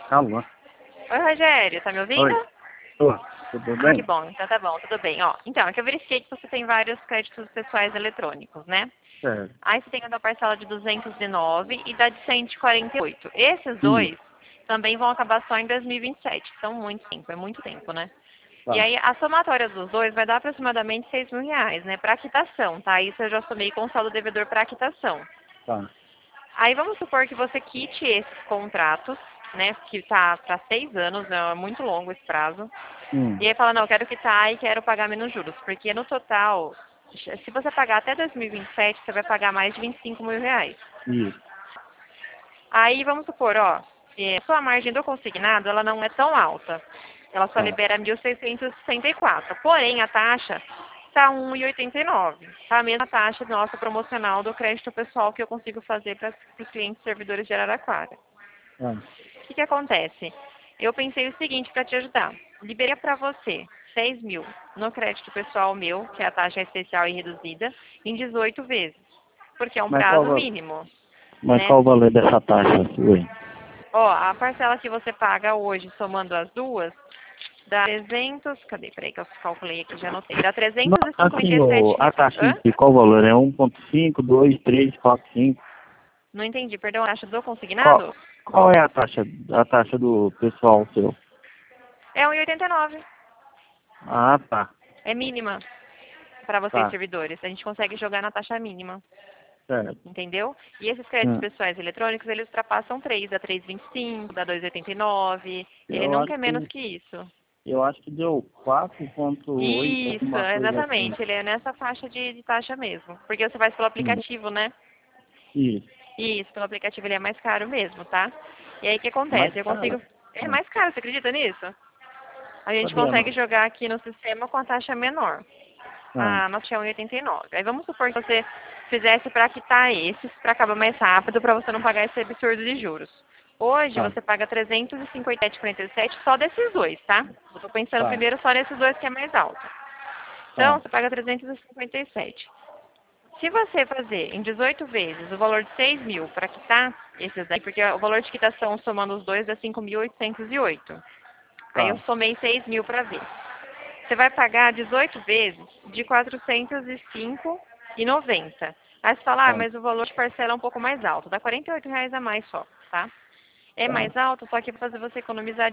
Alô? Oi, Rogério, tá me ouvindo? Oi. Tô. Tudo Que bem? bom, então tá bom, tudo bem. Ó, então, é que eu verifiquei que você tem vários créditos pessoais eletrônicos, né? Certo. Aí você tem a da parcela de 209 e da de 148. Esses Isso. dois também vão acabar só em 2027. São muito tempo, é muito tempo, né? E Tá. aí a somatória dos dois vai dar aproximadamente R$ 6.000, né? Para quitação, tá? Isso eu já somei com o saldo devedor para quitação. Tá. Aí vamos supor que você quite esses contratos, né? Que tá para 6 anos, é muito longo esse prazo. Hum. E aí fala, não, eu quero quitar e quero pagar menos juros. Porque no total, se você pagar até 2027, você vai pagar mais de R$ 25.000. Isso. Aí vamos supor, ó, sua margem do consignado, ela não é tão alta. Ela só Tá. libera 1.664. Porém, a taxa está 1,89. Tá a mesma taxa nossa promocional do crédito pessoal que eu consigo fazer para os clientes servidores de Araraquara. Ah. O que acontece? Eu pensei o seguinte para te ajudar. Liberei para você 6.000 no crédito pessoal meu, que é a taxa especial e reduzida, em 18 vezes, porque é um Mas prazo mínimo, mas né? qual o valor dessa taxa sua aí? Ó, a parcela que você paga hoje, somando as duas, dá 300... Cadê? Peraí que eu calculei aqui, já anotei. Dá Não, assim, 357... a taxa em Hã? si, qual o valor? É 1,5, 2, 3, 4, 5? Não entendi, perdão, a taxa do Qual, consignado? qual é a taxa do pessoal seu? É 1,89. Ah, tá. É mínima para vocês Tá. servidores. A gente consegue jogar na taxa mínima. Certo. Entendeu? E esses créditos Hum. pessoais eletrônicos, eles ultrapassam 3, dá 3,25, dá 2,89. Ele Eu nunca acho é menos que, que isso. eu acho que deu 4,8, Isso, alguma coisa assim. exatamente. Ele é nessa faixa de taxa mesmo. Porque você faz pelo Hum. aplicativo, né? Isso. Isso, pelo aplicativo ele é mais caro mesmo, tá? E aí o que Mais acontece? Eu caro? consigo. É Hum. mais caro, você acredita nisso? A gente Sabia consegue não. jogar aqui no sistema com a taxa menor. Ah, A nossa é 1,89. Aí vamos supor que você fizesse para quitar esses, para acabar mais rápido, para você não pagar esse absurdo de juros. Hoje tá, você paga 357,47 só desses dois, tá? Eu tô pensando tá, primeiro só nesses dois que é mais alto. Então, tá, você paga 357. Se você fazer em 18 vezes o valor de 6.000 para quitar esses daí, porque o valor de quitação somando os dois dá 5.808. Aí eu tá. somei 6.000 para ver. Você vai pagar 18 vezes de 405,90. Aí você fala, ah, Tá, mas o valor de parcela é um pouco mais alto, dá R$ 48 a mais só, tá? É tá. mais alto, só que vai fazer você economizar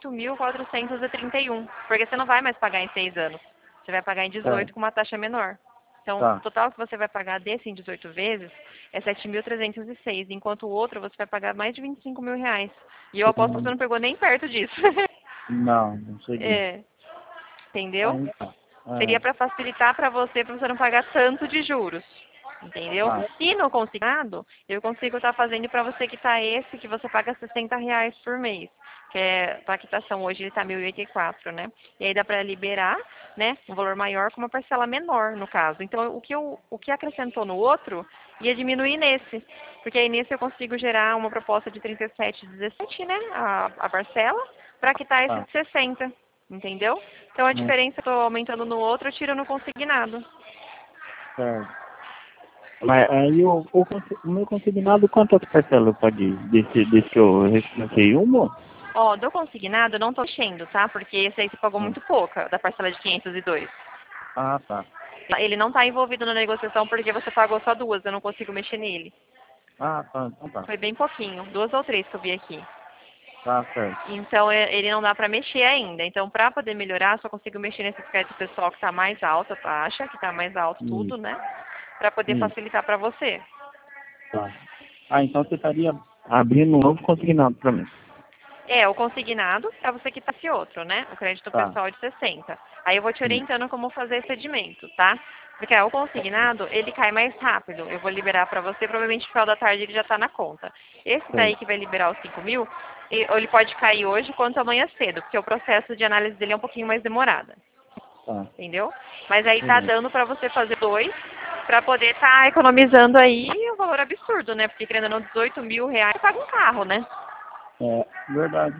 18.431, porque você não vai mais pagar em 6 anos. Você vai pagar em É, 18 com uma taxa menor. Então, o tá. total que você vai pagar desse em 18 vezes é 7.306, enquanto o outro você vai pagar mais de R$ 25.000. E eu aposto que você Hum, não pegou nem perto disso. não, não cheguei. É, Ah, entendeu? então. Seria É, para facilitar para você não pagar tanto de juros. Entendeu? tá, E no consignado, eu consigo estar fazendo para você quitar esse que você paga R$ 60 por mês. Que é, para quitação hoje ele está 1.084, né? E aí dá para liberar, né, um valor maior com uma parcela menor, no caso. Então, o que acrescentou no outro ia diminuir nesse. Porque aí nesse eu consigo gerar uma proposta de 37,17, né, a parcela, para quitar esse tá. de 60. Entendeu? Então a Hum, diferença eu tô aumentando no outro, eu tiro no consignado. certo. Mas aí o meu consignado, quantas parcelas pode desse que eu refinanciei? Uma? Ó, do consignado eu não tô mexendo, tá? Porque esse aí você pagou Hum. muito pouca, da parcela de 502. Ah, tá. Ele não tá envolvido na negociação porque você pagou só duas, eu não consigo mexer nele. Ah, tá, então tá. Foi bem pouquinho, duas ou três que eu vi aqui. Tá certo. Então ele não dá pra mexer ainda. Então pra poder melhorar, só consigo mexer nesse crédito pessoal que tá mais alto a taxa, que tá mais alto tudo, Isso, né? Pra poder isso, facilitar pra você. tá. Ah, então você estaria abrindo um novo consignado pra mim. É, o consignado para você quitar esse outro, né? O crédito Tá. pessoal de 60. Aí eu vou te Hum. orientando como fazer esse segmento, tá? Porque o consignado, ele cai mais rápido. Eu vou liberar para você, provavelmente no final da tarde ele já está na conta. Esse daí Certo. que vai liberar os 5.000, ou ele pode cair hoje quanto amanhã cedo, porque o processo de análise dele é um pouquinho mais demorada, Tá. entendeu? Mas aí tá Beleza. dando para você fazer dois, para poder estar economizando aí um valor absurdo, né? Porque querendo ou não, R$ 18.000, paga um carro, né? É, verdade.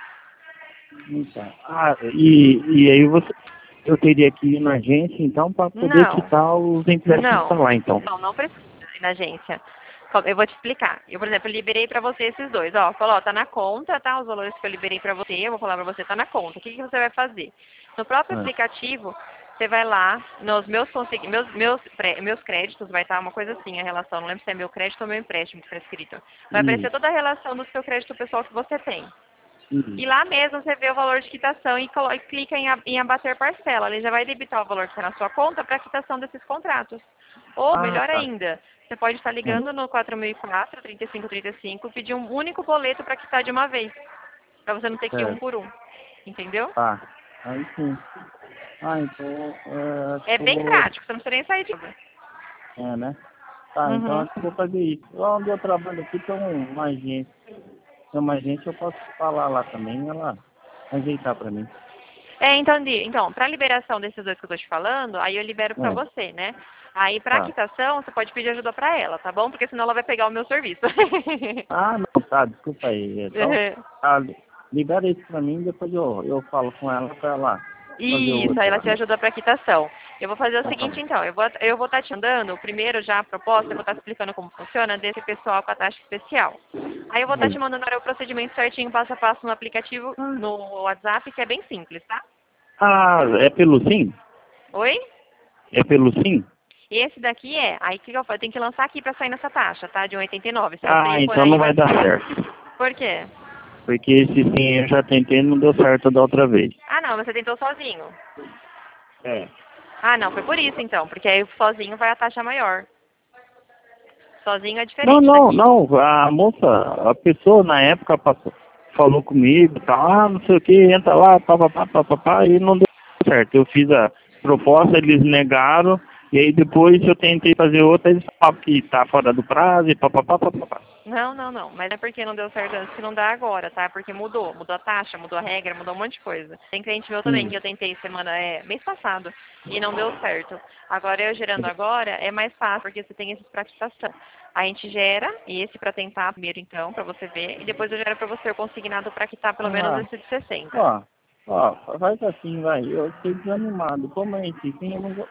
Então. Ah, e aí eu teria que ir na agência, então, para poder Não. quitar os empréstimos que Não, estão lá, então. não precisa ir na agência. Eu vou te explicar. Eu, por exemplo, liberei pra você esses dois. Ó, falou, ó, tá na conta, tá? Os valores que eu liberei pra você, eu vou falar pra você, tá na conta. O que você vai fazer? No próprio É. aplicativo, você vai lá, nos meus créditos, vai estar uma coisa assim, a relação. Não lembro se é meu crédito ou meu empréstimo que está escrito. Vai aparecer Isso, toda a relação do seu crédito pessoal que você tem. isso. E lá mesmo você vê o valor de quitação e clica em abater parcela. Ele já vai debitar o valor que está na sua conta para a quitação desses contratos. Ou, Ah, melhor tá. ainda, você pode estar ligando no 4004, 3535, pedir um único boleto para quitar de uma vez. Para você não ter que ir um Certo. por um. Entendeu? Tá. Aí sim. Ah, então, acho É que eu bem vou... prático, você não precisa nem sair de casa. É, né? Tá, então Uhum. acho que eu vou fazer isso. Lá onde eu trabalho aqui tem uma agência. Tem uma agência, eu posso falar lá também, ela ajeitar pra mim. Então, para liberação desses dois que eu tô te falando, aí eu libero para É, você, né? Aí para tá. quitação, você pode pedir ajuda para ela, tá bom? Porque senão ela vai pegar o meu serviço. Ah, não, tá, desculpa aí. Então, tá, libera isso pra mim, depois eu falo com ela pra ela fazer o Isso, aí outro ela lá. te ajuda para quitação. Eu vou fazer o Então tá seguinte, bom. então, eu vou estar te mandando, primeiro já a proposta, eu vou estar explicando como funciona desse pessoal com a taxa especial. Aí eu vou estar te Sim. mandando agora o procedimento certinho, passo a passo no aplicativo, no WhatsApp, que é bem simples, tá? Ah, é pelo sim? Oi? É pelo sim? Esse daqui aí o que eu faço? Tem que lançar aqui para sair nessa taxa, tá? De 1,89. Se Ah, você for então aí, não vai... vai dar certo. Por quê? Porque esse sim eu já tentei e não deu certo da outra vez. Ah, não, você tentou sozinho. É. Ah, não, foi por isso então, porque aí sozinho vai a taxa maior. Sozinho é Não, diferente não, daqui. não. A moça, a pessoa na época passou, falou comigo, tá, não sei o que, entra lá, papapá, e não deu certo. Eu fiz a proposta, eles negaram, e aí depois eu tentei fazer outra, eles falaram que tá fora do prazo e papapá. Não, não, não. Mas é porque não deu certo antes que não dá agora, tá? Porque mudou. Mudou a taxa, mudou a regra, mudou um monte de coisa. Tem cliente meu também Sim. que eu tentei mês passado e não deu certo. Agora eu gerando agora é mais fácil porque você tem esses pra quitação. A gente gera esse pra tentar primeiro então, pra você ver, e depois eu gero pra você o consignado pra quitar pelo menos Ah, esse de 60. ó, faz assim, vai. Eu fiquei desanimado. Como é esse sim,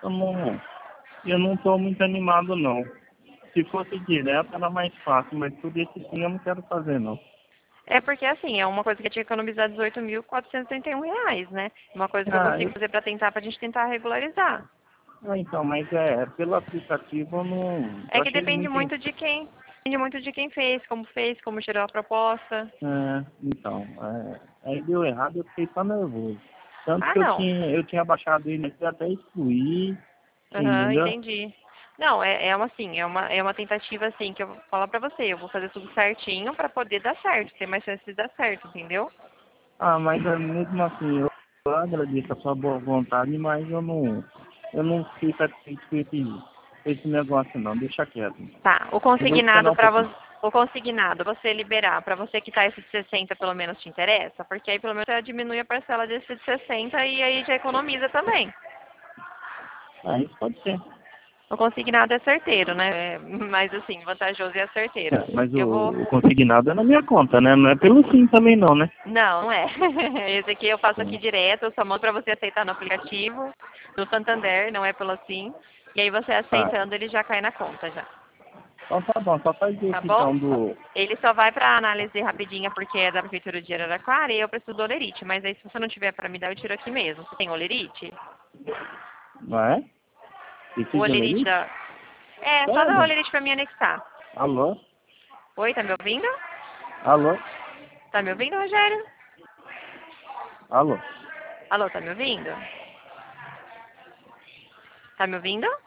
eu não tô muito animado, não. Se fosse direto, era mais fácil, mas por esse sim eu não quero fazer, não. É porque assim, é uma coisa que eu tinha que economizar R$ 18.431, né? Uma coisa que eu Ah, consigo fazer pra gente tentar regularizar. então, mas pelo aplicativo eu não. É Eu que achei muito. depende muito de quem fez, como gerou a proposta. Então, aí deu errado, eu fiquei só nervoso. Tanto Ah, que não. eu tinha baixado ele aqui até excluir, Aham, entendeu? entendi. Não, é uma tentativa assim que eu vou falar pra você. Eu vou fazer tudo certinho pra poder dar certo, ter mais chance de dar certo, entendeu? Ah, mas mesmo assim, eu agradeço a sua boa vontade, mas eu não fiquei satisfeito com esse negócio não, deixa quieto. Tá. Eu vou esperar um pouquinho. O consignado, você liberar pra você quitar esse de 60 pelo menos te interessa? Porque aí pelo menos você diminui a parcela desse de 60 e aí já economiza também. Ah, isso pode ser. O consignado é certeiro, né? Mas assim, vantajoso e é certeiro. Mas Eu vou. o consignado é na minha conta, né? Não é pelo sim também não, né? Não, não é. Esse aqui eu faço aqui direto, eu só mando pra você aceitar no aplicativo do Santander, não é pelo assim. E aí você Tá. aceitando, ele já cai na conta já. Então tá bom, só faz Tá esse bom? então do. Ele só vai pra análise rapidinha porque é da Prefeitura de Araraquara e eu preciso do olerite. Mas aí se você não tiver pra me dar, eu tiro aqui mesmo. Você tem olerite? Não é? O Esse de olerite Lerite? da... É, só dá o Sério? olerite pra me anexar. Alô? Oi, tá me ouvindo? Alô? Tá me ouvindo, Rogério? Alô? Alô, tá me ouvindo? Tá me ouvindo?